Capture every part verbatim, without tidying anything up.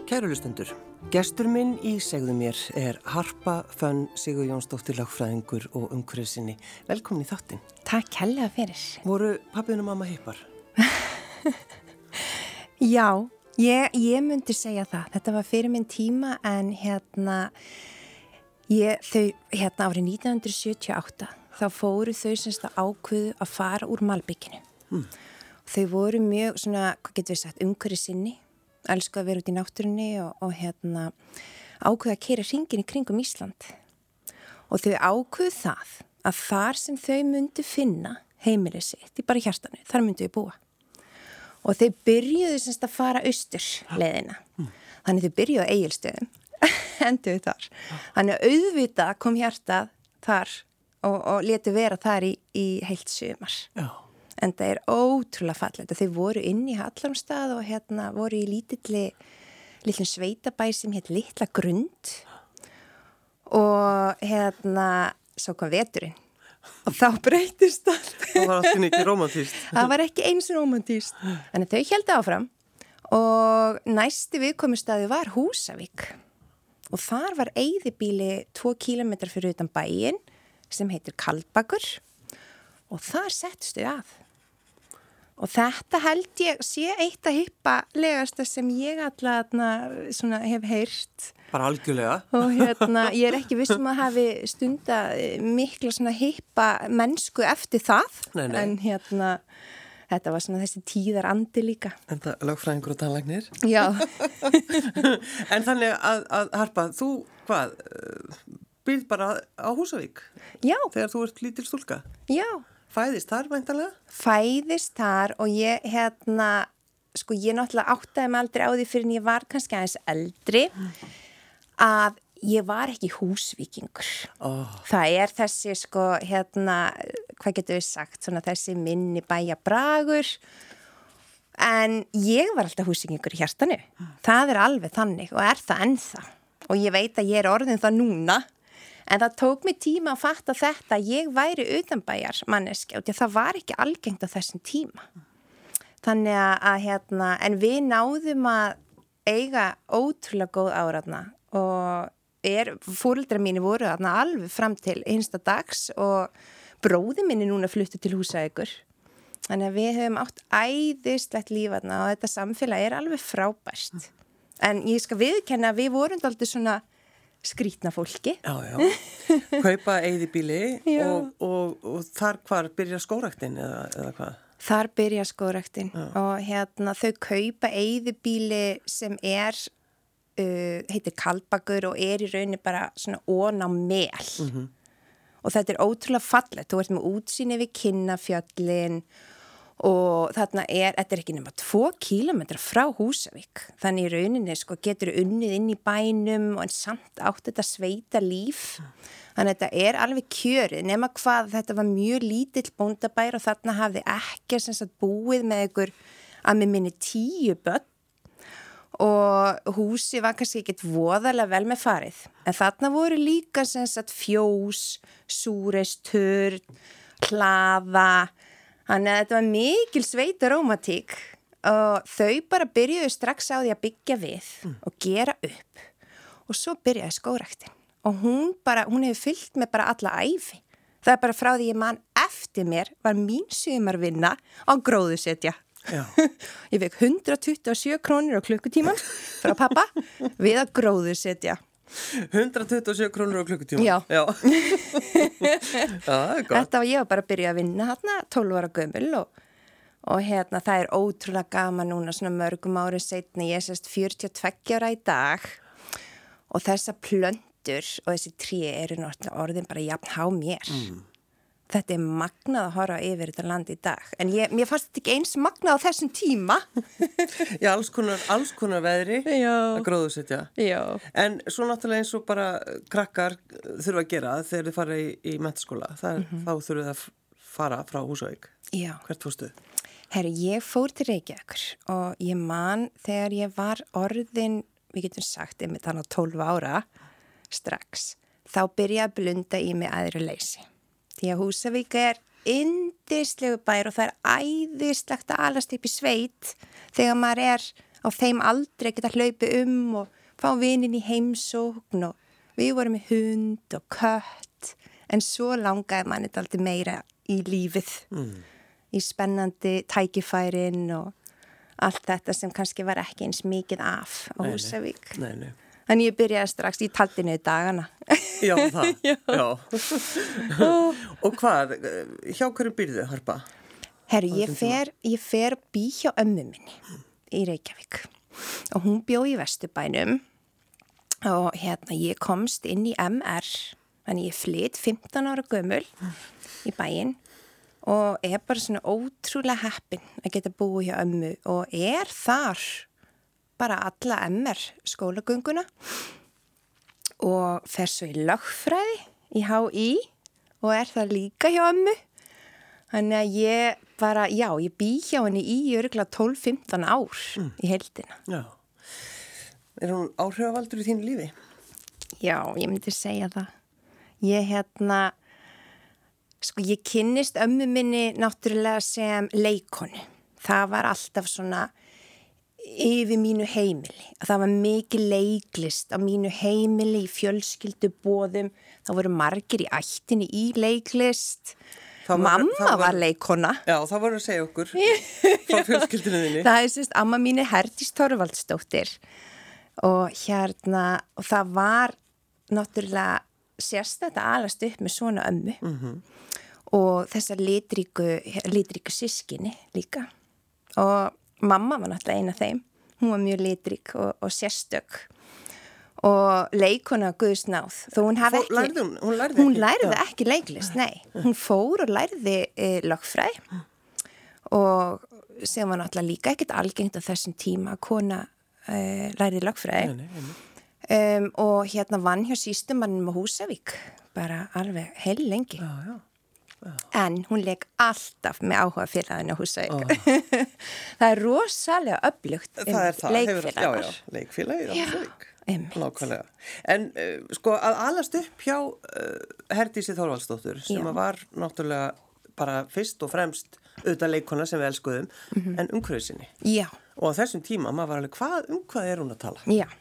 Kæru hlustendur, gestur minn í Segðu mér er Harpa Fönn Sigurjónsdóttir lögfræðingur og umhverfissinni. Velkomin í þáttinn. Takk kærlega fyrir. Voru pabbinn og mamma hippar? Já, ég, ég myndi segja það. Þetta var fyrir minn tíma en hérna, ég, þau, hérna árið nítján hundruð sjötíu og átta, þá fóru þau semst að ákveðu að fara úr malbikinu. Hmm. Þau voru mjög svona, hvað getur við sagt, umhverfissinni. Elsku að vera út í náttúrunni og, og hérna ákveða að keyra hringinn í kringum Ísland. Og þau ákveðu það að þar sem þau myndu finna heimilið sitt í bara hjartanu, þar myndu þau búa. Og þau byrjuðu semst að fara austur leiðina. Mm. Þannig þau byrjuðu á Egilsstöðum, enduðu þar. Þannig að auðvitað kom hjartað þar og, og létu vera þar í, í heilt sumar. Já. En það er ótrúlega fallegt. Þau voru inn í Hallormsstað og hérna voru í lítilli, lítlum sveitabæ sem heit Litla Grund og hérna svo kom veturinn og þá breytist allt. Það var alltaf ekki romantískt. Það var ekki eins romantískt. Þannig þau héldu áfram og næsti viðkomustaði var Húsavík og þar var eyðibýli tvo kílómetra fyrir utan bæinn sem heitir Kaldbakur og þar settust þau að. Og þetta held ég sé eitt að hippalegasta sem ég allavega svona hef heyrt. Bara algjörlega. Og hérna, ég er ekki viss um að hafi stunda mikla svona hippa mennsku eftir það. Nei, nei. En hérna, þetta var svona þessi tíðar andi líka. En það lögfræðingur og tannlæknir. Já. En þannig að, að Harpa, þú hvað, býrð bara á Húsavík? Já. Þegar þú ert lítil stúlka? Já. Fæðist þar væntanlega? Fæðist þar og ég hérna, sko ég náttúrulega áttaði mig aldrei á því fyrir en ég var kannski aðeins eldri að ég var ekki húsvíkingur. Oh. Það er þessi sko hérna, hvað getur við sagt, svona þessi minni bæja bragur en ég var alltaf húsvíkingur í hjartanu. Það er alveg þannig og er það ennþá og ég veit að ég er orðin það núna. En það tók mig tíma að fatta þetta að ég væri utanbæjar manneski og það var ekki algengt á þessum tíma. Þannig að, að hérna, en við náðum að eiga ótrúlega góð áraðna og er, fóreldrar mínu voru þarna alveg fram til hinsta dags og bróði minni núna fluttu til Húsavíkur. Þannig að við höfum átt æðislegt líf þarna og þetta samfélag er alveg frábært. En ég skal viðurkenna að við vorum aldrei svona skrýtna fólki. Já, já. Kaupa eyðibýli og, og, og þar hvar byrja skógræktin eða, eða hvað? Þar byrja skógræktin og hérna þau kaupa eyðibýli sem er, uh, heitir Kaldbakur og er í rauninni bara svona ón á mel. Mm-hmm. Og þetta er ótrúlega fallegt. Þú ert með útsýni við Kinnafjöllin og þarna er, þetta er ekki nema tvo kílómetra frá Húsavík. Þannig í rauninni sko getur unnið inn í bænum og en samt átt þetta sveita líf. Þannig að þetta er alveg kjörið nema hvað þetta var mjög lítill bóndabær og þarna hafði ekki sem sagt búið með ykkur að með minni tíu börn og húsi var kannski ekkert voðalega vel með farið. En þarna voru líka sem sagt fjós, súreisturn, hlaða. Þannig að þetta var mikil sveita rómatík og þau bara byrjuðu strax á því að byggja við mm. og gera upp og svo byrjaði skógræktin og hún bara, hún hefur fyllt með bara alla æfi. Það er bara frá því ég man eftir mér var mín sumarvinna á gróðursetja. Já. Ég fekk hundrað tuttugu og sjö krónur á klukkutíman frá pappa við að gróðursetja. hundrað tuttugu og sjö krónur á klukkutíma. Já. Já. Já, þetta var ég að bara byrja að vinna hérna, tólf ára gömul og, og hérna það er ótrúlega gaman núna svona mörgum árið seinna. Ég er sérst fjörutíu og tveggja ára í dag og þessa plöntur og þessi tré eru orðin bara jafn há mér. Mm. Þetta er magnað að horfa yfir þetta land í dag. En ég, mér fannst þetta ekki eins magnað á þessum tíma. Já, alls konar, alls konar veðri Já. Að gróðursetja. Já. En svo náttúrulega eins og bara krakkar þurfa að gera þegar þið fara í, í menntaskóla. Mm-hmm. Þá þurfa það að fara frá Húsavík. Já. Hvert fórstu? Herru, ég fór til Reykjavíkur og ég man þegar ég var orðin, við getum sagt, einmitt þannig tólf ára strax, þá byrjaði að blunda í mig æðru leysi. Því að Húsavík er yndislegu bær og það er æðislegt að alast upp í sveit þegar maður er á þeim aldrei geta hlaupið um og fá vinin í heimsókn og við vorum með hund og kött en svo langaði manni dálítið meira í lífið mm. í spennandi tækifærin og allt þetta sem kannski var ekki eins mikið af á nei, Húsavík nei, nei. Þannig ég byrjaði strax, ég taldi niður dagana Já, það, já, já. Og hvað, hjá hverju býrðu, Harpa? Herru, ég fer, ég fer bí hjá ömmu minni í Reykjavík og hún bjó í Vesturbænum og hérna ég komst inn í M R, þannig ég flytt fimmtán ára gömul í bæinn og er bara svona ótrúlega heppin að geta búið hjá ömmu og er þar bara alla M R skólagönguna og fer svo í lögfræði í H I og er það líka hjá ömmu. Þannig að ég bara, já, ég bý hjá henni í örugglega tólf til fimmtán ár mm. í heildina. Já. Er hún áhrifavaldur í þínu lífi? Já, ég myndi segja það. Ég hérna, sko, ég kynnist ömmu minni náttúrulega sem leikonu. Það var alltaf svona yfir mínu heimili. Það var mikið leiklist á mínu heimili í fjölskylduboðum. Það voru margir í ættinni í leiklist. Var, mamma var, var leikona. Já, það voru að segja okkur frá fjölskyldinu þinni. Það er sérst, amma mín er Herdís Thorvaldsdóttir og hérna, og það var náttúrulega sérstætt að alast upp með svona ömmu mm-hmm. og þessar litríku, litríku systkini líka og mamma var náttúrulega eina af þeim. Hún var mjög litrík og, og sérstök. Og leikona Guðsnáð, þó hún hafi ekki, lærði hún, hún lærði, hún ekki, lærði ekki leiklist, nei. Hún fór og lærði e, lögfræði og sem var náttúrulega líka ekkert algengt á þessum tíma að kona e, lærði lögfræði nei, nei, nei. Um, og hérna vann hjá sýstumannum á Húsavík, bara alveg heil lengi. Já, já. Já. En hún leik alltaf með áhuga félaginu á Húsavík. Oh. Það er rosalega öflugt um leikfélagar. Já, já, leikfélagir á Húsavík. Nákvæmlega. En uh, sko að alast upp hjá uh, Herdísi Þorvaldsdóttur sem að var náttúrulega bara fyrst og fremst auðvitað leikona sem við elskuðum mm-hmm. en umhverfisinni. Já. Og á þessum tíma maður var alveg hvað, um hvað er hún að tala? Já.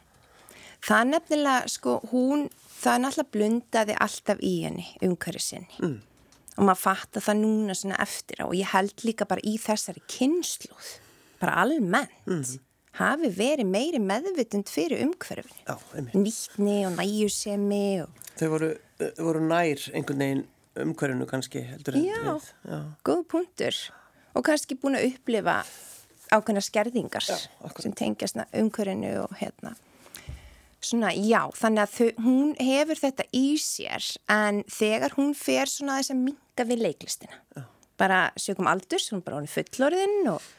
Það er nefnilega sko hún, það er náttúrulega blundaði alltaf í henni umhverfisinni. Mm. Og maður fattar það núna svona eftir á og ég held líka bara í þessari kynslóð, bara almennt. Mm. Hafi verið meiri meðvitund fyrir umhverfinu. Já, einmitt. Nýtni og nægjusemi. Og... Þau voru, voru nær einhvern veginn umhverfinu kannski heldur en Já, við. Já, góð punktur. Og kannski búin að upplifa ákveðna skerðingar já, sem tengjast umhverfinu og hérna. Svona, já, þannig að þau, hún hefur þetta í sér en þegar hún fer svona þess að minnka við leiklistina. Já. Bara sögum aldurs, hún bara hún er fullorðin og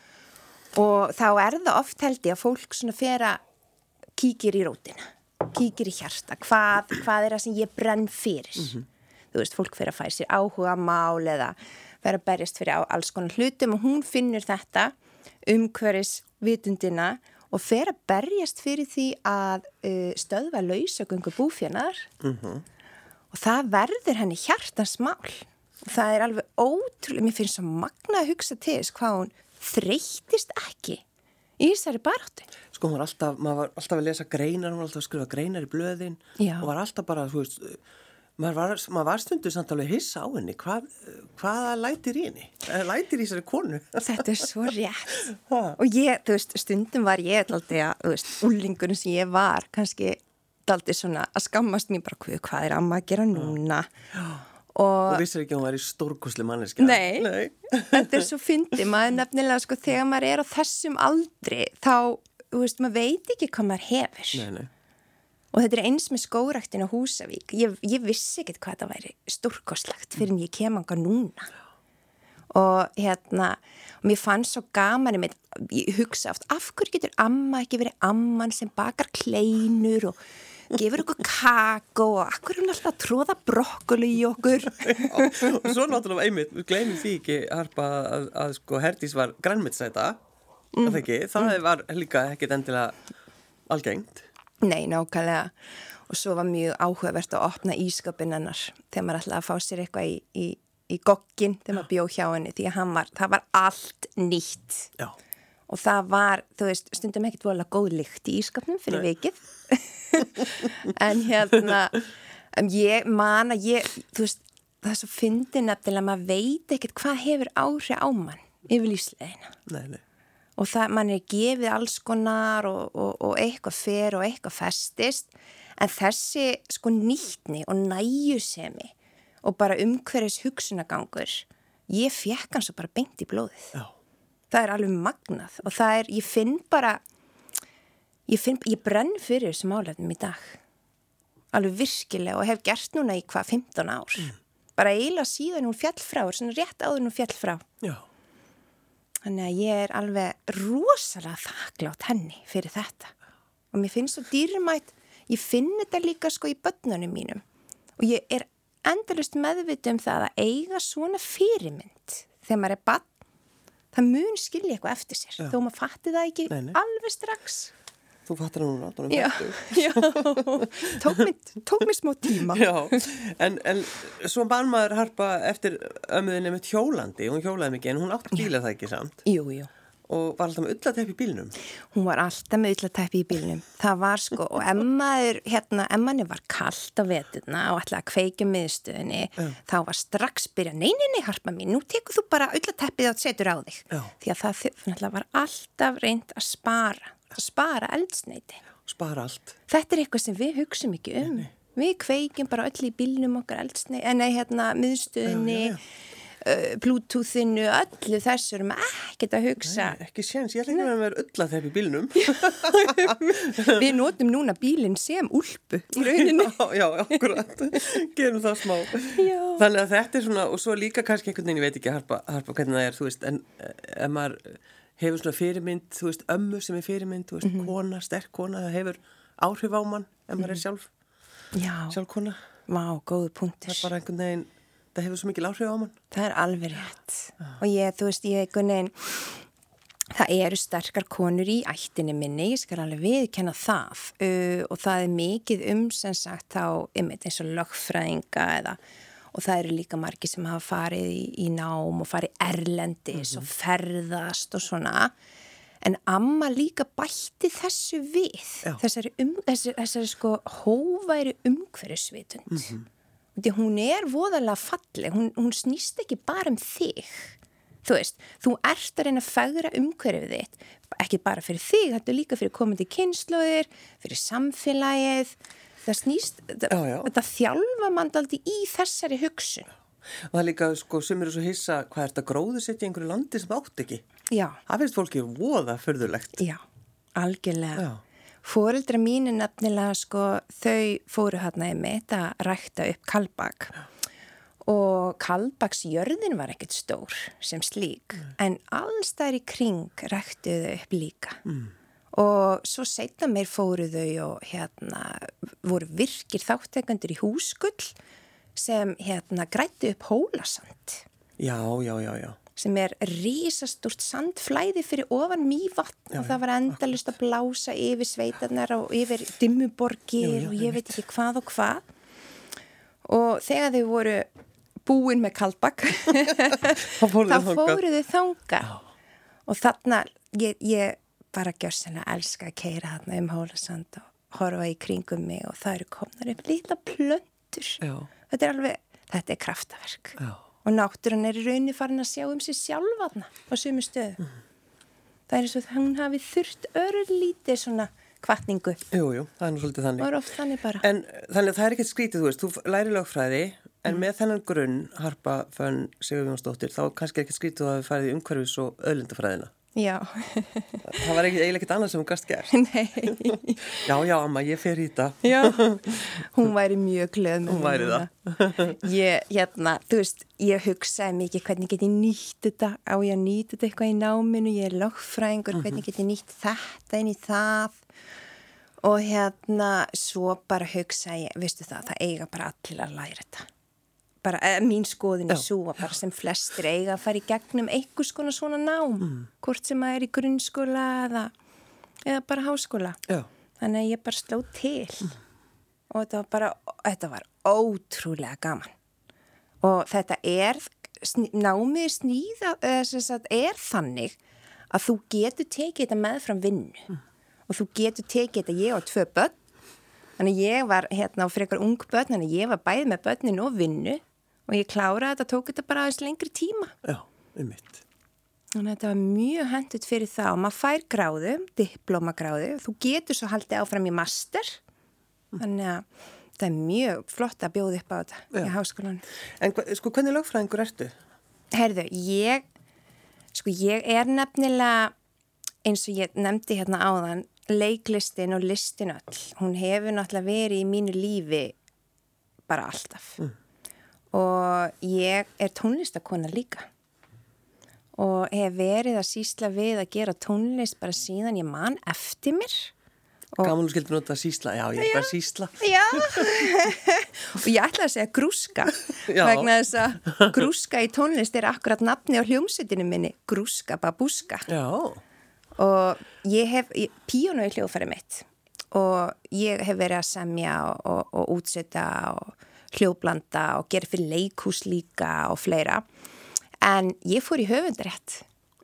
Og þá er það oft held ég að fólk svona fer að kíkir í rótina, kíkir í hjarta, hvað, hvað er það sem ég brenn fyrir. Mm-hmm. Þú veist, fólk fer að færa sér áhuga mál eða fer að berjast fyrir alls konar hlutum og hún finnur þetta umhverfis vitundina og fer að berjast fyrir því að uh, stöðva lausagöngu búfénar mm-hmm. og það verður henni hjartans mál. Og það er alveg ótrúlega, mér finnst svo magna að hugsa til þess hvað hún þreyttist ekki í þessari baráttu. Sko, hún var alltaf, maður var alltaf að lesa greinar, hún var alltaf að skrifa greinar í blöðin Já. Og var alltaf bara, þú veist, maður var, maður var stundu samt alveg hissa á henni, hvað, hvaða lætir í henni? Lætir í þessari konu? Þetta er svo rétt. Og ég, þú veist, stundum var ég alltaf að, þú veist, úlingurinn sem ég var, kannski alltaf svona að skammast mér bara, hvað er amma að gera núna? Já. Og, og vissir ekki að hún var í stórkosli manneskja. Nei, Nei. Þetta er svo fyndið, maður nefnilega sko þegar maður er á þessum aldri þá, þú veist, maður veit ekki hvað maður hefur. Nei, nei. Og þetta er eins með skógræktin á Húsavík. Ég, ég vissi ekkert hvað það væri stórkoslegt fyrir en ég kem anga núna. Og hérna, og mér fannst svo gaman í mig, ég hugsa oft, af hverju getur amma ekki verið amman sem bakar kleinur og gefur okkur kakó og akkur er hún alltaf að tróða brokkoli í okkur. Já, og svo náttúrulega einmitt, við gleymum því ekki Harpa að, að, að sko Herdís var grænmetsæta, mm. það ekki, það mm. var líka ekkit endilega algengt. Nei, nákvæmlega. Og svo var mjög áhugavert að opna ískapinn hennar þegar maður ætlaði að fá sér eitthvað í, í, í gogginn þegar maður bjó hjá henni því að hann var, það var allt nýtt. Já. og það var, þú veist, stundum ekkert voðalega góð lykt í ískapnum fyrir Nei. vikið en hérna um, ég man að ég, þú veist það er svo fyndið nefnilega að maður veit ekkert hvað hefur áhrif á mann yfir lífsleiðina Nei, nei og það, mann er gefið alls konar og, og, og eitthvað fer og eitthvað festist en þessi sko nýtni og næjusemi og bara umhverfis hugsunagangur ég fekk hann svo bara beint í blóðið Já. Það er alveg magnað og það er, ég finn bara ég finn, ég brenn fyrir þessum málefnum í dag alveg virkilega og hef gert núna í hvað fimmtán ár mm. bara eiginlega síðan hún fjall frá svona rétt áður hún fjall frá Já Þannig að ég er alveg rosalega þakklátt henni fyrir þetta. Og mér finnst svo dýrmætt, ég finn þetta líka sko í börnunum mínum. Og ég er endalaust meðvituð um það að eiga svona fyrirmynd þegar maður er barn. Það mun skilja eitthvað eftir sér, Já. Þó maður fatti það ekki nei, nei. Alveg strax. Þú fattar það núna, já, já, tók mér, tók mér smá tíma. Já, en, en svo mann maður harpa eftir ömmuðinni með hjólandi, hún hjólaði mikið en hún átti bíla það ekki samt. Jú, jú. Og var alltaf með ullateppi í bílnum. Hún var alltaf með ullateppi í bílnum. Það var sko, og emmaður, hérna, emmanni var kalt á veturna og ætlaði að kveikja miðstöðinni, uh. þá var strax byrja, nei, nei, nei, harpa mín, nú tekur þú bara ullateppið og setur á þig. Uh. Því að það náttúrulega var alltaf reynd að spara. að spara eldsneyti. Spara allt. Þetta er eitthvað sem við hugsum ekki um. Nei, nei. Við kveikjum bara öll í bílnum okkar eldsneyti, en nei, hérna, miðstöðinni, já, já, já. Uh, Bluetoothinu, öllu þessu erum ekkert að hugsa. Nei, ekki séns, ég ætla ekki að vera öll að þeim í bílnum. Við notum núna bílinn sem úlpu í rauninni. Já, já, akkurat. Gerum það smá. Já. Þannig að þetta er svona, og svo líka kannski einhvern veginn, ég veit ekki, harpa, harpa hvernig það er, þú veist, en ef maður hefur svona fyrirmynd, þú veist, ömmu sem er fyrirmynd, þú veist, mm-hmm. kona, sterk kona, það hefur áhrif á mann ef maður er sjálf, Já. sjálf kona. Vá, góðu punktur. Það er bara einhvern veginn, það hefur svo mikil áhrif á mann. Það er alveg rétt. Já. Og ég, þú veist, ég einhvern veginn, það eru sterkar konur í ættinni minni, ég skal alveg viðkenna það uh, og það er mikið um sem sagt þá, einmitt eins og lögfræðinga eða og það eru líka margir sem hafa farið í, í nám og farið erlendis mm-hmm. og ferðast og svona en amma líka bætti þessu við þessari, um, þessari, þessari sko hóværi umhverfisvitund mm-hmm. því hún er voðalega falleg, hún, hún snýst ekki bara um þig þú veist, þú ert að reyna að fegra umhverfið þitt, ekki bara fyrir þig, þetta er líka fyrir komandi kynslóðir, fyrir samfélagið það snýst, já, já. Þetta þjálfa mann daldi í þessari hugsun. Og það líka, sko, sem eru svo hissa, hvað er þetta gróðu setja í einhverju landi sem átt ekki? Já. Það finnst fólki voða furðulegt. Já, algjörlega. Já. Foreldra mínu nefnilega, sko, þau fóru hérna í mitt að rækta upp kaldbak. Og kaldbaksjörðin var ekkert stór sem slík, mm. en alls þar í kring ræktuðu upp líka. Mm. Og svo seinna meir fóru þau og hérna voru virkir þáttekendur í húsgull sem hérna grættu upp Hólasand. Já, já, já, já. Sem er risastúrt sandflæði fyrir ofan Mývatn og það var endalust að blása yfir sveitarnar og yfir dimmuborgir já, já, og ég veit ekki hvað og hvað. Og þegar þau voru búin með kaldbak, þá fóru þau þanga. Og þarna, ég... ég bara gjörsanlega elska að keyra þarna um Hólasand og horfa í kringum mig og það eru komnar upp lítla plöntur. Já. Þetta er alveg, þetta er kraftaverk. Já. Og náttúran er í rauninni farin að sjá um sig sjálf þarna á sömu stöðu. Mm. Það er eins og hún hafi þurft örlítið svona hvatningu. Jú, jú, það er nú svolítið þannig. Og oft þannig bara. En þannig að það er ekkert skrítið, þú veist, þú læri lögfræði, en mm. með þennan grunn, Harpa Fönn Sigurjónsdóttir, þá kannski ekkert skrítið að hafa farið í umhverfis og auðlindafræðina. Já. Það var eiginlega ekkert annað sem hún gast gert. Nei. Já, já, amma, ég fer í þetta. Já, hún væri mjög glöð með hún væri núna. Það. Ég, hérna, þú veist, ég hugsaði mikið hvernig get ég nýtt þetta, á ég að nýtt þetta eitthvað í náminu, ég er lögfræðingur, mm-hmm. hvernig get ég nýtt þetta inn í það og hérna, svo bara hugsaði ég, veistu það, það eiga bara allir að læra þetta. Bara, eh, mín skoðin er svo að bara sem flestir eiga að fara í gegnum einhvers konar svona nám, mm. hvort sem að er í grunnskóla eða, eða bara háskóla. Já. Þannig að ég bara sló til mm. og þetta var bara, þetta var ótrúlega gaman. Og þetta er, námið snýða, eða sem sagt, er þannig að þú getur tekið þetta með fram vinnu mm. og þú getur tekið þetta, ég á tvö börn, þannig ég var hérna á frekar ung börn, þannig ég var bæði með börnin og vinnu og ég kláraði þetta, tók þetta bara aðeins lengri tíma. Já, einmitt. Þannig að þetta var mjög hendut fyrir það og maður fær gráðu, diplómagráðu, þú getur svo haldið áfram í master, þannig að það er mjög flott að bjóða upp á þetta Já. Í háskólanum. En sko, hvernig lögfræðingur ertu? Herðu, ég, sko, ég er nefnilega, eins og ég nefndi hérna áðan, leiklistin og listin öll. Hún hefur náttúrulega verið í mínu lífi bara alltaf. Mm. Og ég er tónlistakona líka. Og hef verið að sýsla við að gera tónlist bara síðan ég man eftir mér. Gaman þú skildi nota sýsla, já ég er bara sýsla. Já, og ég ætla að segja grúska, vegna þess að grúska í tónlist er akkurat nafni á hljómsveitinu minni, grúska babúska. Já. Og ég hef, ég, píónu í hljóðfæri mitt og ég hef verið að semja og, og, og útsetta og hljóðblanda og gera fyrir leikhús líka og fleira. En ég fór í höfundarétt.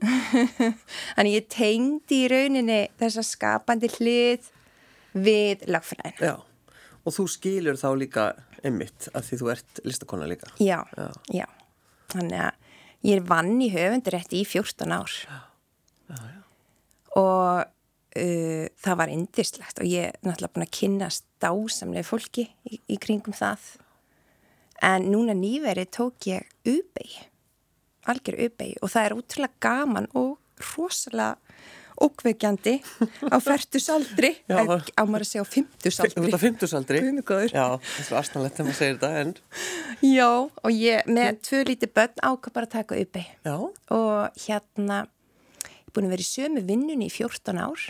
Þannig ég tengdi í rauninni þessa skapandi hlið við lagfræðin. Já, og þú skilur þá líka einmitt af því þú ert listakona líka. Já, já, já. Þannig að ég er vann í höfundarétti í fjórtán ár. Já, já, já. Og uh, það var yndislegt og ég er náttúrulega búin að kynnast dásamlega fólki í, í kringum það. En núna nýverið tók ég U-beygju. Algjör U-beygju og það er útrúlega gaman og rosalega ókveikjandi á fertugsaldri, á maður að segja á fimmtugsaldri. Á fimmtugsaldri? Guðmugóður. Já, það er svo astanlegt þegar maður segir þetta, en... Já, og ég með tvö lítið börn ákvað bara að taka U-beygju. Já. Og hérna, ég er búin að vera í sömu vinnunni í fjórtán ár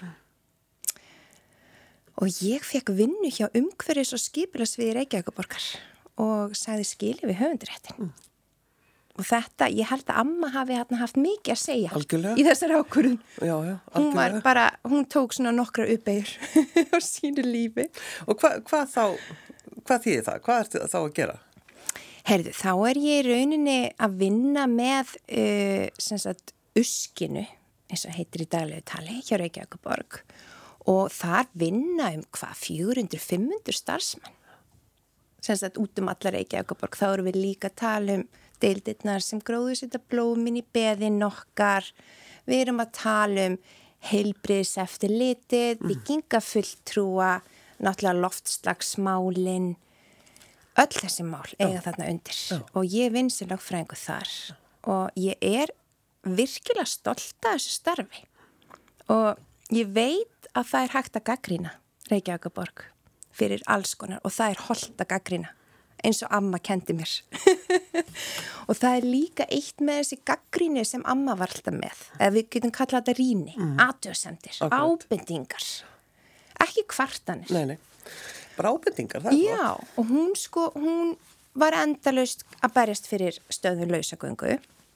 og ég fekk vinnu hjá umhverfis- og skipulagsviði Reykjavíkurborgar og sagði skilið við höfundaréttin. Mm. Og þetta, ég held að amma hafi hérna haft mikið að segja algjörlega. Í þessari ákvörðun. Já, já, algjörlega. Hún var bara, hún tók svona nokkra U-beygjur á sínu lífi. Og hvað hva þá, hvað þýðir það? Hvað ertu þá að gera? Herðu, þá er ég í rauninni að vinna með uh, sem sagt uskinu, eins og heitir í daglegu tali, hjá Reykjavíkurborg. Og þar vinna um hvað, fjögur hundruð til fimm hundruð starfsmenn. Sem sagt út um alla Reykjavíkurborg, þá erum við líka að tala um deildirnar sem gróðursetja blómin í beðin okkar. Við erum að tala um heilbrigðiseftirlitið, byggingafulltrúa, náttúrulega loftslagsmálin, öll þessi mál eiga þarna undir. Já. Og ég vinn sem lögfræðingur þar og ég er virkilega stolt af þessu starfi. Og ég veit að það er hægt að gagnrýna Reykjavíkurborg fyrir alls konar og það er hollt að gagnrýna. Eins og amma kendi mér. Og það er líka eitt með þessi gagnrýni sem amma var alltaf með. Eða við getum kallað þetta rýni, mm. athugasemdir, ábendingar. Ekki kvartanir. Nei, nei. Bara ábendingar, það er Já, gott. Og hún sko, hún var endalaust að berjast fyrir stöðun lausagöngu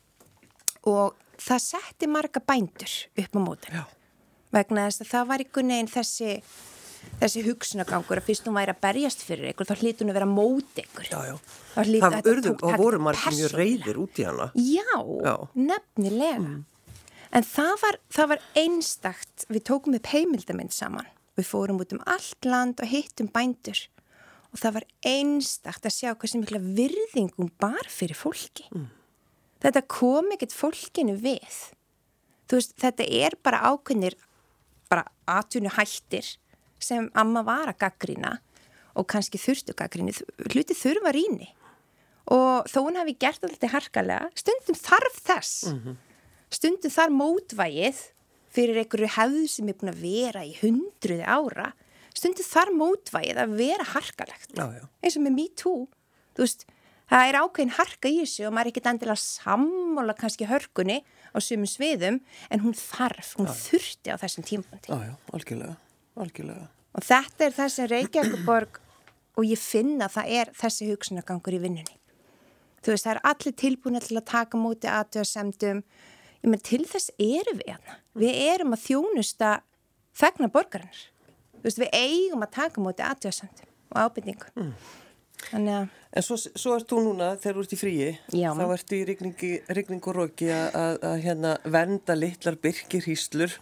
og það setti marga bændur upp á mótinu. Vegna þess að það var einhvern veginn þessi þessi hugsunagangur að fyrst hún væri að berjast fyrir ykkur, þá hlýtur hún að vera mót ykkur. Já, já. Það, það urðu, og voru margir mjög reiðir út í hana. Já, já. Nefnilega. Mm. En það var, það var einstakt, við tókum upp heimildamind saman. Við fórum út um allt land og hittum bændur. Og það var einstakt að sjá hversu mikla virðingum bar fyrir fólki. Mm. Þetta kom ekkert fólkinu við. Þú veist, þetta er bara ákveðnir, bara atvinnu hættir sem amma var að gagnrýna og kannski þurftu gagnrýni, hluti þurfa rýni og þó hún hafi gert alltaf harkalega, stundum þarf þess mm-hmm. stundum þar mótvægið fyrir einhverju hefð sem er búin að vera í hundruði ára, stundum þar mótvægið að vera harkalegt já, já. Eins og með Me Too, þú veist það er ákveðin harka í þessu og maður er ekkert endilega sammála kannski hörkunni á sumum sviðum, en hún þarf hún já. Þurfti á þessum tímapunkti. Já, já, algjörlega Algjörlega. Og þetta er þessi Reykjavíkurborg og ég finna að það er þessi hugsunagangur í vinnunni. Þú veist, það er allir tilbúin til að taka móti athugasemdum. Ég menn, til þess erum við hérna. Við erum að þjónusta þegna borgarinnar. Þú veist, við eigum að taka móti athugasemdum og ábendingu. Mm. Þannig að... En svo, svo ert þú núna, þegar þú ert í fríi, Já. þá ert í rigningi, rigning og roki að, að hérna vernda litlar birkirhýslur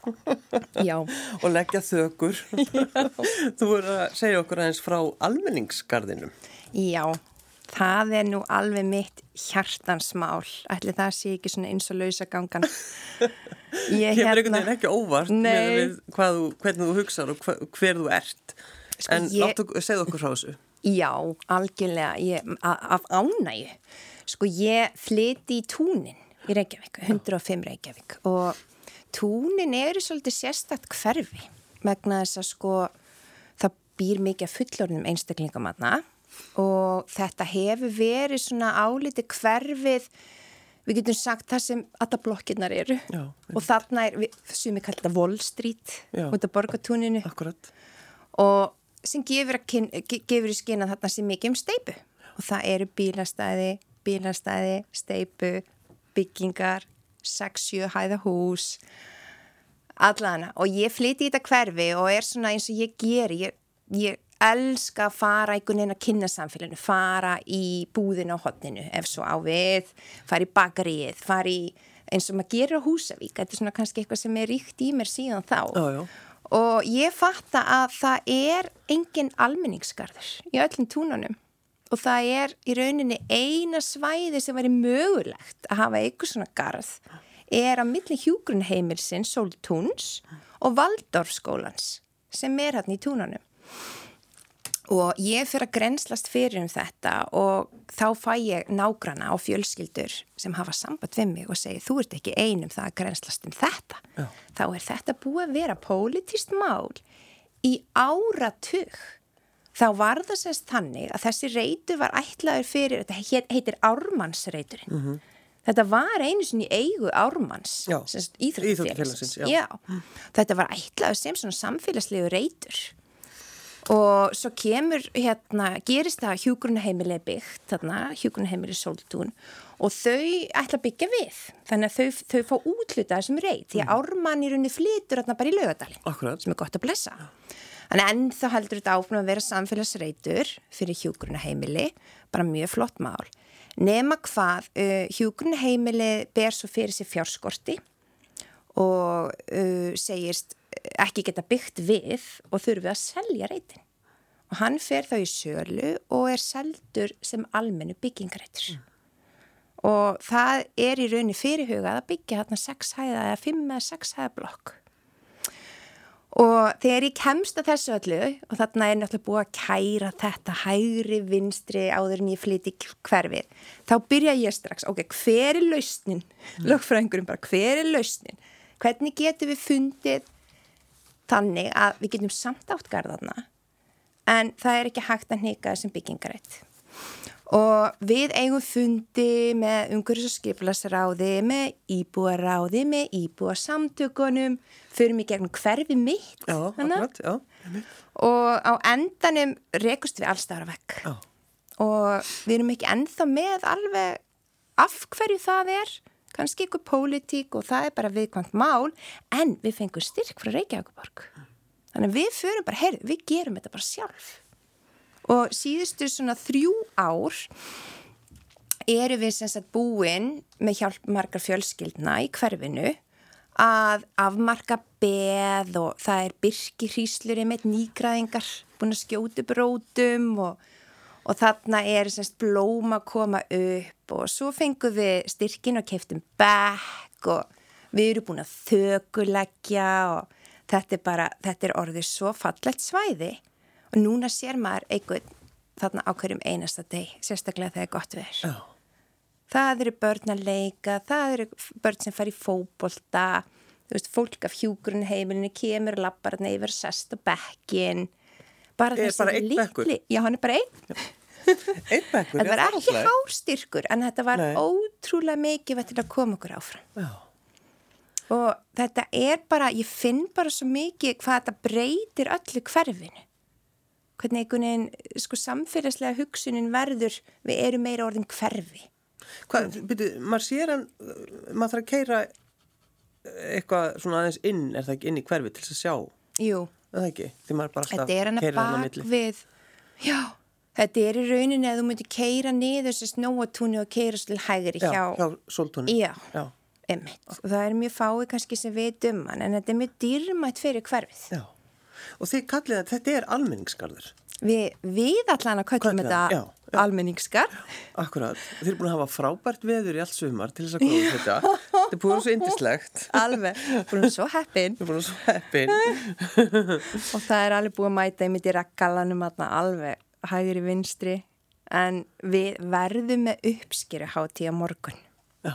og leggja þökur. Þú er að segja okkur aðeins frá almenningsgarðinum. Já, það er nú alveg mitt hjartansmál. Ætli það sé ekki svona eins og lausagangan. Ég Kemur hérna... einhvern veginn ekki óvart með við hvað þú, hvernig þú hugsar og hver, hver þú ert. Sko, en ég... láttu, segðu okkur frá þessu. Já, algjörlega, ég, af ánægju. Sko, ég flyti í Túnin í Reykjavík, hundrað og fimm Reykjavík og Túnin eru svolítið sérstakt hverfi vegna þess að sko það býr mikið af fullorðnum einstaklingum þarna og þetta hefur verið svona áliti hverfið, við getum sagt það sem alla blokkirnar eru. Já, og þarna er, sem við kallum þetta Wall Street út af Borgartúninu. Akkurat. Og sem gefur, kyn, gefur í skyn að þarna sé mikið um steypu og það eru bílastæði, bílastæði, steypu, byggingar, sex sjö hæða hús, allana og ég flyti í þetta hverfi og er svona eins og ég geri, ég, ég elska að fara einhvern veginn að kynna samfélaginu, fara í búðinu á hotninu ef svo á við, fara í bakaríið, fara í eins og maður gerir á Húsavík, þetta er svona kannski eitthvað sem er ríkt í mér síðan þá. Já, já. Og ég fatta að það er engin almenningsgarður í öllum túnunum og það er í rauninni eina svæði sem væri mögulegt að hafa eitthvað svona garð er að milli hjúgrunheimilsins Sóltúns og Valdorfskólans sem er hérna í túnunum. Og ég fyrir að grenslast fyrir um þetta og þá fæ ég nágrana og fjölskyldur sem hafa samband við mig og segi þú ert ekki einum það að grenslast um þetta. Já. Þá er þetta búið að vera pólitískt mál í áratug. Þá var það sérst þannig að þessi reitur var ætlaður fyrir, þetta heitir Ármannsreiturinn. Mm-hmm. Þetta var einu sinni í eigu Ármanns, íþróttafélagsins. Já. Já. Þetta var ætlaður sem svona samfélagslegu reitur. Og svo kemur, hérna, gerist það hjúkrunarheimili byggt, þarna, hjúkrunarheimili Sóltún og þau ætla að byggja við. Þannig að þau, þau fá útluta þessum reit, því að Ármann í rauninni flytur þarna bara í Laugardalinn. Akkurat. Sem er gott að blessa. Þannig að ennþá heldur þetta áfram að vera samfélagsreitur fyrir hjúkrunarheimili, bara mjög flott mál. Nema hvað, uh, hjúkrunarheimili ber svo fyrir sig fjárskorti og uh, segist ekki geta byggt við og þurfi að selja reitin. Og hann fer þá í sölu og er seldur sem almennu byggingareitur. Mm. Og það er í rauninni fyrirhugað að byggja hérna sex hæða eða fimm eða sex hæða blokk. Og þegar ég kemst að þessu öllu og þarna er náttúrulega búið að kæra þetta hægri vinstri áður en ég flyti hverfið, þá byrja ég strax, ok, hver er lausnin? Mm. Lögfræðingurinn bara, hver er lausnin? Hvernig getum við fundið þannig að við getum samt átt garðarna en það er ekki hægt að hnika þessum byggingareitt. Og við eigum fundi með umhverfis- og skipulagsráði, með íbúaráði, með íbúasamtökunum, förum í gegnum hverfi mitt. Já, akkurat, já. Og á endanum rekust við allstaðar að vekk. Já. Og við erum ekki ennþá með alveg af hverju það er. Kannski ykkur pólitík og það er bara viðkvæmt mál, en við fengum styrk frá Reykjavíkurborg. Þannig að við förum bara, heyrðu, við gerum þetta bara sjálf. Og síðustu svona þrjú ár eru við sem sagt búin með hjálp margar fjölskyldna í hverfinu að afmarka beð og það er birkihríslur með nýgræðingar, búin að skjóta brótum og Og þarna er semst blóm að koma upp og svo fengum við styrkin og keyptum bekk og við erum búin að þökuleggja og þetta er bara, þetta er orðið svo fallegt svæði og núna sér maður einhvern þarna á hverjum einasta deg, sérstaklega þegar gott verður. Já. Það eru börn að leika, það eru börn sem fara í fótbolta, þú veist, fólk af hjúkrunarheimilinu kemur og lappar þarna yfir sest og bekkin. Bara er bara einn bekkur? Já, hann er bara einn. Einn bekkur? Þetta var ekki hárstyrkur, en þetta var Nei. ótrúlega mikið til að koma okkur áfram. Já. Og þetta er bara, ég finn bara svo mikið hvað þetta breytir öllu hverfinu. Hvernig einhvern veginn, sko, samfélagslega hugsunin verður, við erum meira orðin hverfi. Hvað, byrju, maður sér hann, maður þarf að keyra eitthvað svona aðeins inn, er það ekki inn í hverfi til þess að sjá? Jú. Það ekki, því maður bara alltaf keyrir hann á milli. Þetta er hann að bak við, já, Þetta er í rauninni að þú myndir keyra niður þessi snjóatúni og keyra til hægri hjá... Já, hjá sóltúni. Já, Já. Einmitt. Og það er mjög fáið kannski sem veit um hann, en þetta er mjög dýrmætt fyrir hverfið. Já, og þið kallið að þetta er almenningsgarður. Við, við allan að kallum þetta já, já. almenningsgarð. Akkurat. Þið eru búin að hafa frábært veður í allt sumar til þess að góða þetta. Þetta er búin svo yndislegt. Alveg, búin svo heppin. Búin svo heppin. Og það er alveg búin að mæta einmitt í rakkalanum alveg hægri vinstri. En við verðum með uppskeruhátíð á morgun. Já.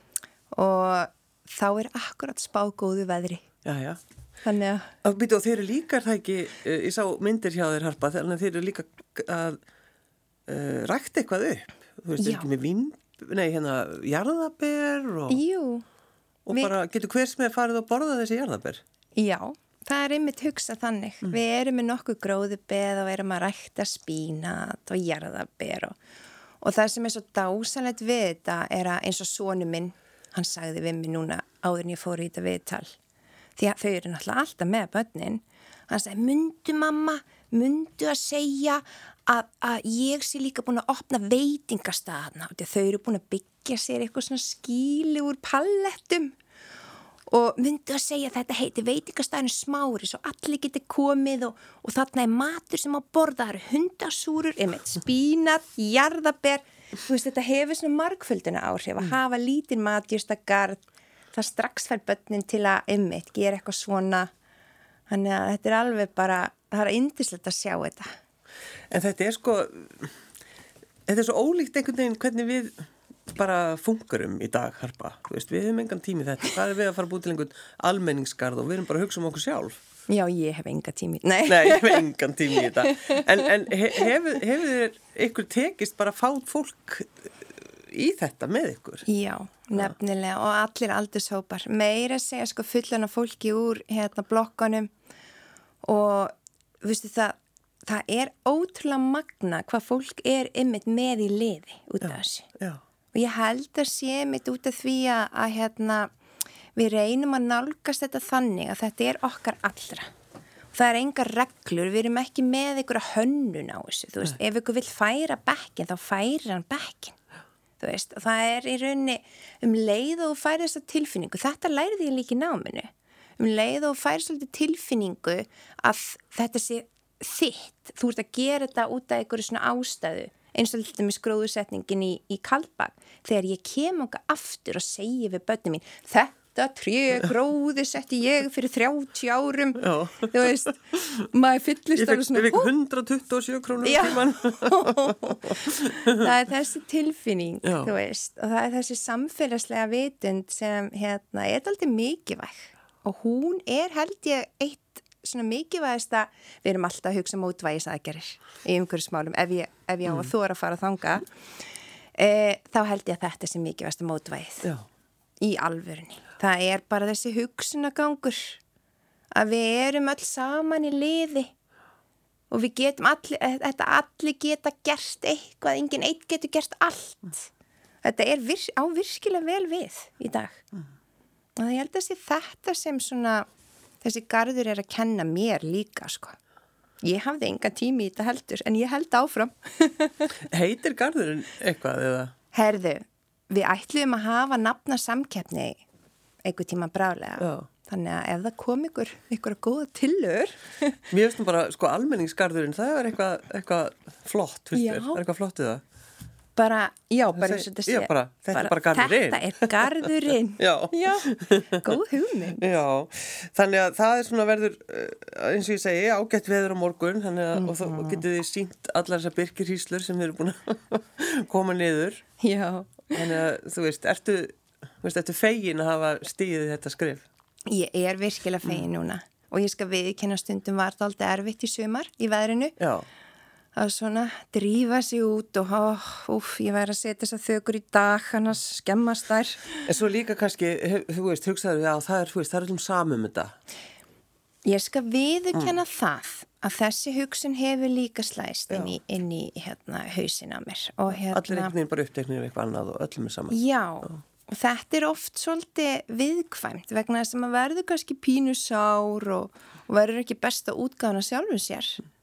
Og þá er akkurat spáð góðu veðri. Já, já. Þannig að... Og býtu, og þeir eru líka, er það ekki, ég sá myndir hjá þér, Harpa, þannig að þeir eru líka að uh, rækta eitthvað upp. Þú veist, er ekki með vín, nei, hérna, jarðaber og... Jú. Og við... bara, getur hvers með farið að borða þessi jarðaber? Já, það er einmitt hugsað þannig. Mm. Við erum með nokkuð gróðubeð og erum að rækta spínat og jarðaber og, og það sem er svo dásanlegt við þetta er að eins og sonu minn, hann sagði við mig núna áður en ég fór í þetta viðtal. Því að þau eru náttúrulega alltaf með börnin. Hann sagði, mundu mamma, mundu að segja að, að ég sé líka búin að opna veitingastaðna. Þau eru búin að byggja sér eitthvað svona skýli úr pallettum. Og mundu að segja að þetta heiti veitingastaðinu Smári svo allir geti komið og, og þarna er matur sem á borða. Það eru hundasúrur, einmitt spínat, jarðaber. Þú veist, þetta hefur svona margfölduna áhrif að hafa lítinn matjurstagarð. Það strax fær börnin til að einmitt gera eitthvað svona. Þannig að þetta er alveg bara, það er yndislegt að sjá þetta. En þetta er sko, þetta er svo ólíkt einhvern veginn hvernig við bara funkurum í dag, Harpa. Þú veist, við hefum engan tími í þetta. Það er við að fara að búið til einhvern almenningsgarð og við erum bara að hugsa um okkur sjálf. Já, ég hef engan tími. Nei, Nei ég hef engan tími í þetta. En, en hefur hef þér ykkur tekist bara að fá fólk í þetta með ykkur? Já, nefnilega og allir aldurshópar. Meira segja sko fullan af fólki úr hérna blokkanum og veistu það, það er ótrúlega magna hvað fólk er ymmit með í liði út af þessu. Já. Og ég held að sé ymmit út af því að, að hérna, við reynum að nálgast þetta þannig að þetta er okkar allra. Og það er engar reglur, við erum ekki með einhverja hönnun á þessu. Þú veist, ef ykkur vill færa bekkin, þá færir hann bekkin. Þú veist, og það er í rauninni um leið og færi þessa tilfinningu. Þetta lærði ég líka í náminu. Um leið og færi svolítið tilfinningu að þetta sé þitt. Þú ert að gera þetta út af einhverju svona ástæðu. Eins og þetta með skróðusetningin í, í Kaldbak. Þegar ég kem okkar aftur og segi við börnum mín, þetta tré gróði setti ég fyrir þrjátíu árum. Já. Þú veist, maður fyllist alveg svona. Ég fikk hundrað tuttugu og sjö krónur tímann. Það er þessi tilfinning, Já. Þú veist, og það er þessi samfélagslega vitund sem hérna er aldrei mikilvæg. Og hún er held ég eitt svona mikilvægast að við erum alltaf að hugsa mótvægisaðgerðir í umhverfismálum ef ég, ef ég á að þora að fara að þanga e, þá held ég að þetta sé mikilvægast mótvægið Já. Í alvörunni. Það er bara þessi hugsunagangur að við erum öll saman í liði og við getum allir, þetta allir geta gert eitthvað, enginn einn getur gert allt. Þetta er vir, á virkilega vel við í dag. Mm. Og ég held að sé þetta sem svona þessi garður er að kenna mér líka, sko. Ég hafði enga tími í þetta heldur, en ég held áfram. Heitir garðurinn eitthvað, eða? Herðu, við ætluðum að hafa nafna samkeppni einhver tíma brálega. Já. Þannig að ef það kom ykkur, ykkur að góða tillögur. Mér veist nú bara, sko, almenningsgarðurinn, það er eitthvað, eitthvað flott, finnst þér? Er eitthvað flott í það? Bara, já, bara eins og þetta sé. Já, bara, þetta bara, er bara garðurinn. Þetta er garðurinn. Já. Já, góð hugmynd. Já, þannig að það er svona verður, eins og ég segi, ágætt veður á morgun, þannig að, mm-hmm. og þá getið þið sínt allar þessar birkirhýslur sem við erum búin að koma niður. Já. Þannig að, þú veist, ertu, veist, ertu fegin að hafa stigið þetta skref? Ég er virkilega fegin mm. núna. Og ég skal viðurkenna stundum var það aldrei erfitt í sumar, í veðrinu. Já. Að svona drífa sig út og ó, úf, ég væri að setja þess að þökur í dag, annars skemmast þær. En svo líka kannski, þú veist, hugsaður við að það er, þú veist, það er allum samum þetta. Ég skal viðurkenna mm. það að þessi hugsun hefur líka slæst inn í, inn í hérna, hausinn á mér. Og, hérna, allir einhvern veginn bara uppteknir eitthvað annað og öllum er saman. Já, Já. Og þetta er oft svolítið viðkvæmt vegna þess að maður verður kannski pínusár og, og verður ekki besta útgáðan sjálfum sér þegar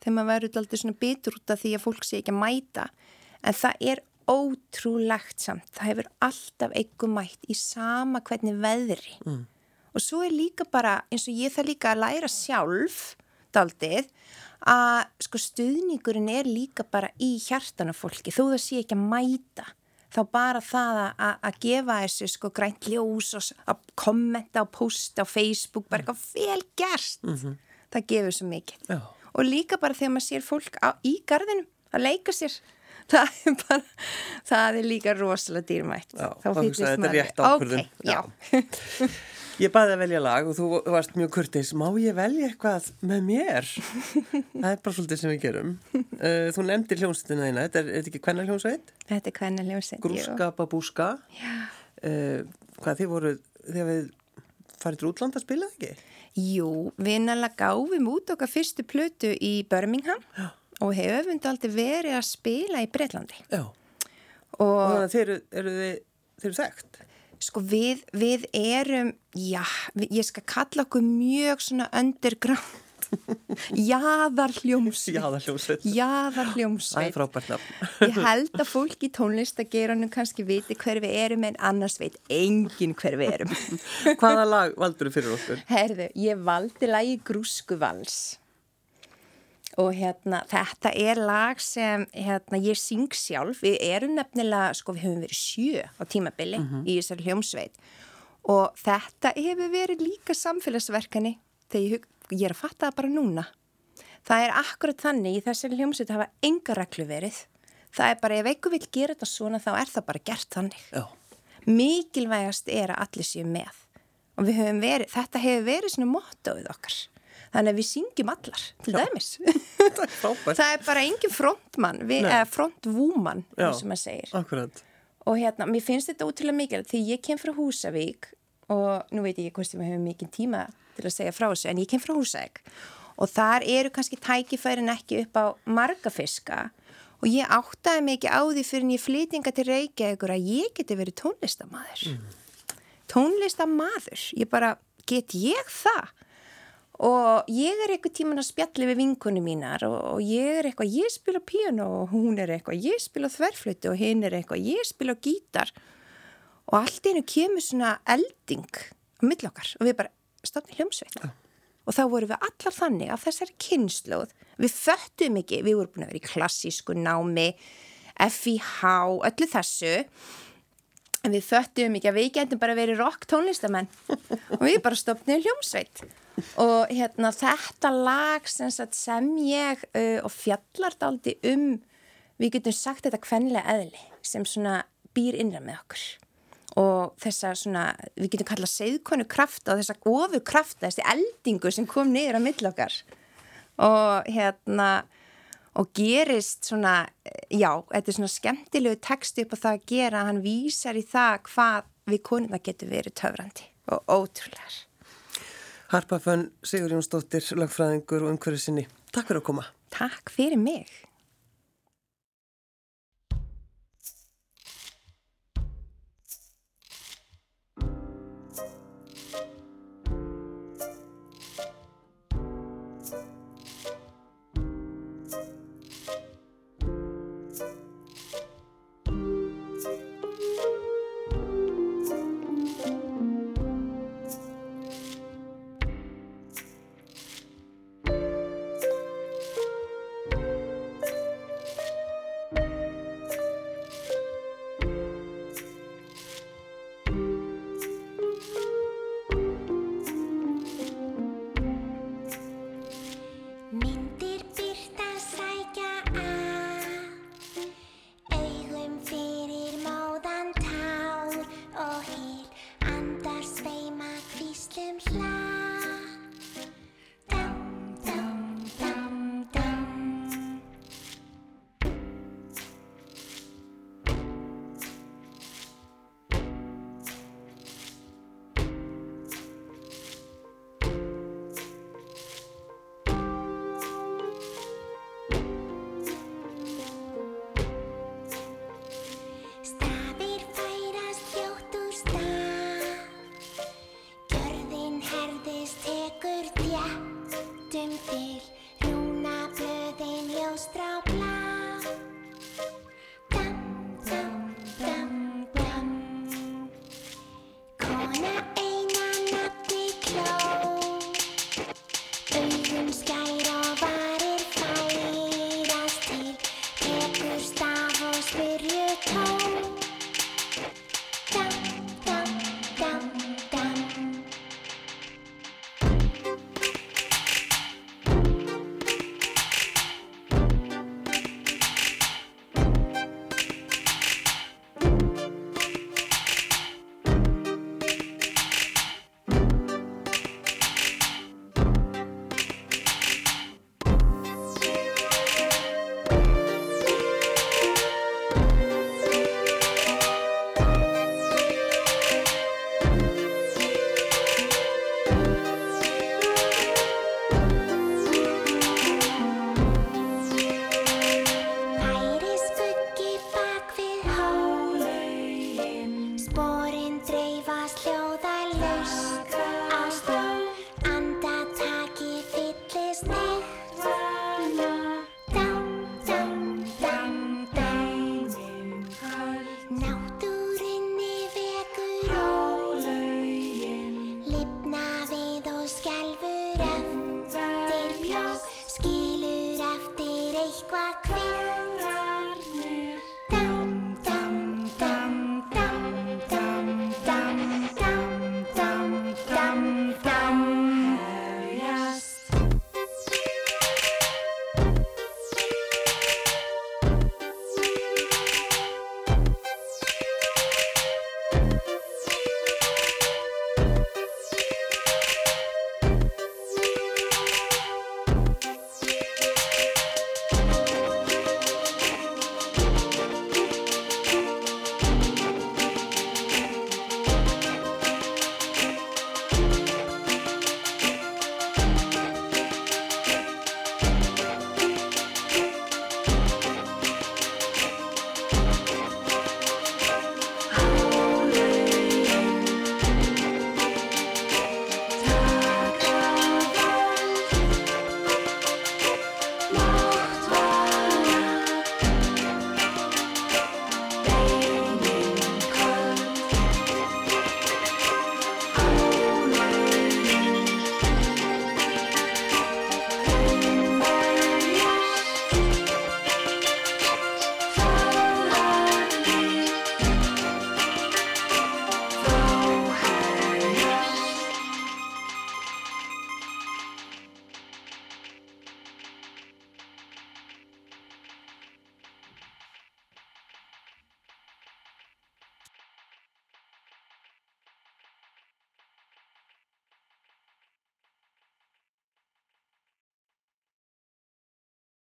þegar maður verður aldrei svona bitur út af því að fólk sé ekki að mæta en það er ótrúlegt samt, það hefur alltaf einhver mætt í sama hvernig veðri mm. og svo er líka bara eins og ég það líka að læra sjálf daldið að sko stuðningurinn er líka bara í hjartanu fólki þó það sé ekki að mæta þá bara það að, að gefa þessu sko grænt ljós og að kommenta og posta á Facebook bara eitthvað vel gert mm-hmm. það gefur svo mikið Já. Og líka bara þegar maður sér fólk á, í garðinum að leika sér það er bara, það er líka rosalega dýrmætt Já, þá fyllist maður þetta er rétt ákvörðun okay, já. Ég baði að velja lag og þú varst mjög kurteis má ég velja eitthvað með mér það er bara svolítið sem við gerum uh, þú nefndir hljómsveitina þína þetta er, er þetta ekki kvennahljómsveit? Þetta er kvennahljómsveit Grúska babúska uh, hvað þið voru þegar við farið til útlanda að spila það ekki? Jú, við náttúrulega gáfum út okkar fyrstu plötu í Birmingham Já. Og hefum aldrei verið að spila í Bretlandi Já og, og þannig að þeir eru, eru þið þeir eru þekkt Sko við, við erum, já, við, ég skal kalla okkur mjög svona underground, jaðarhljómsveit. Jaðarhljómsveit. Jaðarhljómsveit. Það er frábært nafn. Ég held að fólk í tónlistageiranum kannski viti hver við erum en annars veit enginn hver við erum. Hvaða lag valdur þú fyrir okkur? Herðu, ég valdi lagi Grúskuvals. Og hérna, þetta er lag sem hérna, ég syng sjálf. Við erum nefnilega, sko við höfum verið sjö á tímabili mm-hmm. í þessari hljómsveit. Og þetta hefur verið líka samfélagsverkani þegar ég, ég er að fatta það bara núna. Það er akkurat þannig í þessari hljómsveit hafa enga reglu verið. Það er bara, ef einhver vil gera þetta svona þá er það bara gert þannig. Já. Mikilvægast er að allir séu með. Og við höfum verið, þetta hefur verið svona mottóið okkar. Þannig að við syngjum allar, til Já. Dæmis. Það er frábært. Það er bara engin frontmann, við, eða frontvúmann, eins og maður segir. Akkurat. Og hérna, mér finnst þetta útrúlega mikilvægt, því ég kem frá Húsavík, og nú veit ég ekki hvort við höfum mikið tíma til að segja frá þessu, en ég kem frá Húsavík. Og þar eru kannski tækifærin ekki upp á marga fiska, og ég áttaði mig ekki á því fyrir en ég flytinga til Reykjavíkur að ég geti verið tónlistamaður. Mm. Tónlistamaður, ég bara, get ég það? Og ég er eitthvað tíman að spjalli við vinkunni mínar og, og ég er eitthvað, ég spila píano og hún er eitthvað, ég spila þverflötu og hinn er eitthvað, ég spila gítar og allt einu kemur svona elding á milli okkar og við bara stofnum hljómsveit. Ja. Og þá vorum við allar þannig að þessari kynslóð, við föttum ekki, við vorum búin að vera í klassísku námi, F I H, öllu þessu, en við föttum ekki að við getum bara verið rock tónlistamenn og við bara stofnum hljómsveit. Og hérna þetta lag sem, sem ég uh, og fjallar daldi um, við getum sagt þetta kvenlega eðli sem svona býr innra með okkur og þessa svona, við getum kallað seiðkonu krafta og þessa ofur krafta, þessi eldingu sem kom niður á milli okkar og hérna og gerist svona, já, þetta er svona skemmtilegu texti upp á það að gera, hann vísar í það hvað við konuna getum verið töfrandi og ótrúlegar. Harpa Fönn Sigurjónsdóttir, lögfræðingur og umhverfisinni. Takk fyrir að koma. Takk fyrir mig. Herðist tekur þéttum til, rúna blöðin nostra